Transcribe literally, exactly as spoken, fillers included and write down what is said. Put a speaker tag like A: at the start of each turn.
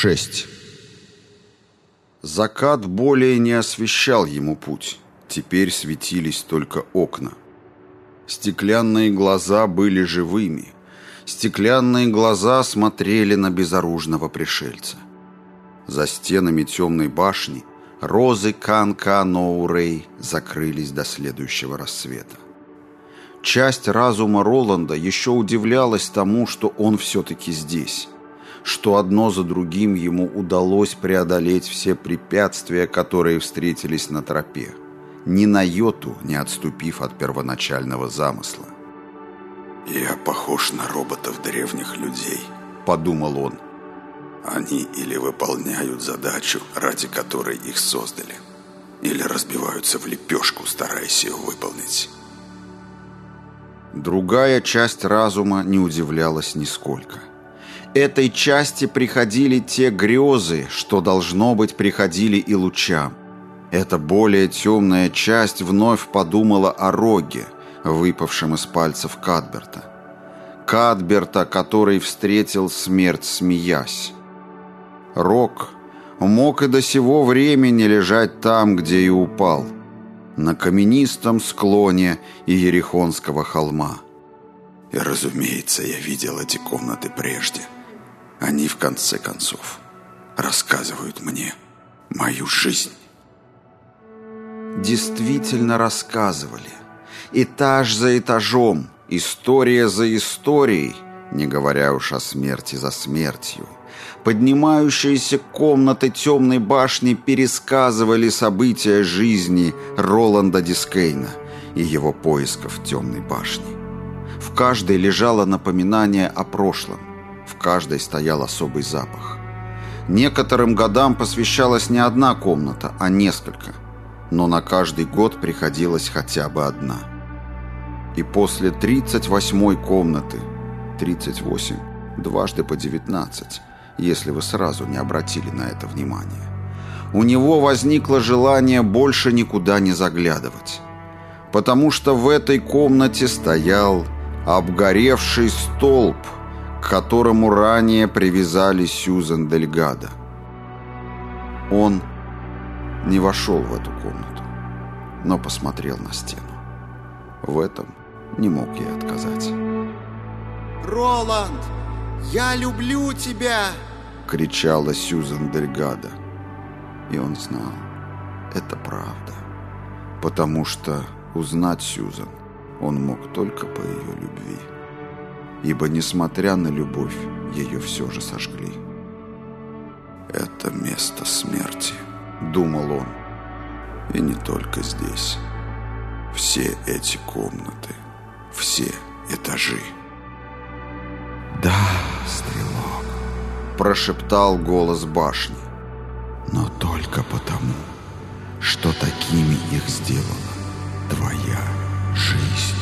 A: шесть. Закат более не освещал ему путь. Теперь светились только окна. Стеклянные глаза были живыми. Стеклянные глаза смотрели на безоружного пришельца. За стенами темной башни розы Кан-Ка-Ноу-Рэй закрылись до следующего рассвета. Часть разума Роланда еще удивлялась тому, что он все-таки здесь, что одно за другим ему удалось преодолеть все препятствия, которые встретились на тропе, ни на йоту не отступив от первоначального замысла.
B: «Я похож на роботов древних людей», — подумал он. «Они или выполняют задачу, ради которой их создали, или разбиваются в лепешку, стараясь ее выполнить».
A: Другая часть разума не удивлялась нисколько. Этой части приходили те грезы, что, должно быть, приходили и лучам. Эта более темная часть вновь подумала о роге, выпавшем из пальцев Кадберта. Кадберта, который встретил смерть, смеясь. Рог мог и до сего времени лежать там, где и упал, на каменистом склоне Иерихонского холма.
B: И, разумеется, я видел эти комнаты прежде. Они, в конце концов, рассказывают мне мою жизнь.
A: Действительно рассказывали. Этаж за этажом, история за историей, не говоря уж о смерти за смертью. Поднимающиеся комнаты темной башни пересказывали события жизни Роланда Дискейна и его поисков в темной башне. В каждой лежало напоминание о прошлом, в каждой стоял особый запах. Некоторым годам посвящалась не одна комната, а несколько, но на каждый год приходилось хотя бы одна. И после тридцать восьмой комнаты, тридцать восемь, дважды по девятнадцать, если вы сразу не обратили на это внимание, у него возникло желание больше никуда не заглядывать, потому что в этой комнате стоял обгоревший столб, к которому ранее привязали Сьюзен Дельгадо. Он не вошел в эту комнату, но посмотрел на стену. В этом не мог ей отказать.
C: «Роланд, я люблю тебя!» —
A: кричала Сьюзен Дельгадо. И он знал, это правда, потому что узнать Сьюзен он мог только по ее любви. Ибо, несмотря на любовь, ее все же сожгли.
B: «Это место смерти», —
A: думал он.
B: «И не только здесь. Все эти комнаты, все этажи».
A: «Да, стрелок», — прошептал голос башни. «Но только потому, что такими их сделала твоя жизнь».